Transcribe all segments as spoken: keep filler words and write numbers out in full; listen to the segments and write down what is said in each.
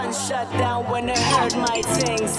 man shut down when I heard my things.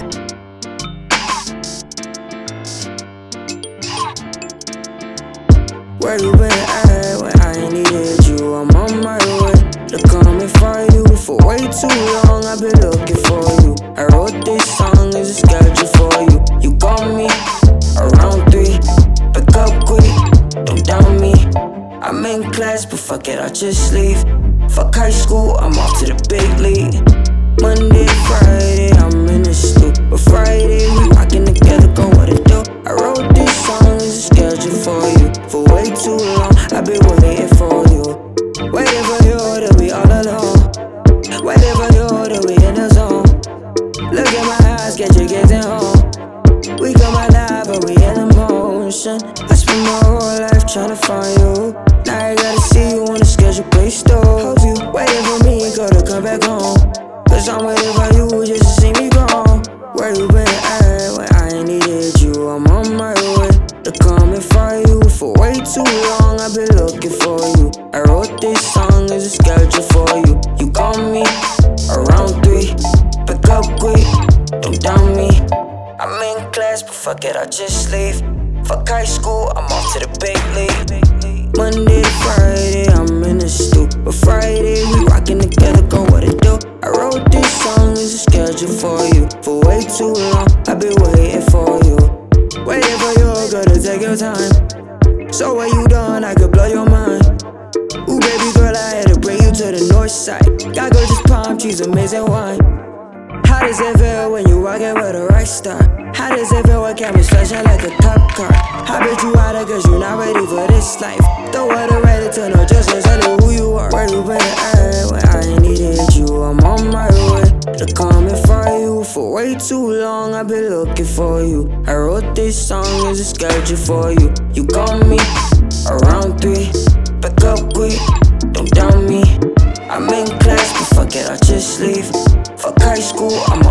Where you been at when I needed you? I'm on my way to come and find you. For way too long I've been looking for you. I wrote this song as a schedule for you. You got me around three. Pick up quick, don't doubt me. I'm in class, but fuck it, I'll just leave. Fuck high school, I'm off to the big league. Monday, Friday, I'm in the stew. But Friday, we rockin' together, go what it do. I wrote this song as a schedule for you. For way too long, I've been waiting for you. Waiting for you to be all alone. Waiting for you to be in the zone. Look at my eyes, get you getting home. We come alive, but we in emotion. I spent my whole life trying to find you. Now I gotta see you on the schedule based though. Hope you waiting for me, gotta come back home. Cause I'm waiting for you just to see me grow. Where you been at when I needed you? I'm on my way to come and find you. For way too long I've been looking for you. I wrote this song as a schedule for you. You got me around three. Pick up quick, don't doubt me. I'm in class, but fuck it, I'll just leave. Fuck high school, I'm off to the big league. Monday, Friday, I'm in the stew. But Friday, we rockin' together, go what it do. I wrote this song as a schedule for you. For way too long, I've been waiting for you. Waiting for you, gotta take your time. So when you done, I could blow your mind. Ooh, baby girl, I had to bring you to the north side. Got gorgeous palm trees, amazing wine. How does it feel when you walking with a rock star? How does it feel when cameras flashing like a cop car? I bet you out of cause you not ready for this life. Don't wanna ready to know just exactly who you are. Where you been at when I needed you? I'm on my way to come and find you. For way too long I've been looking for you. I wrote this song as a schedule for you. You got me around three. Pick up quick, don't doubt me. I'm in class, but fuck it, I'll just leave. Fuck high school, I'm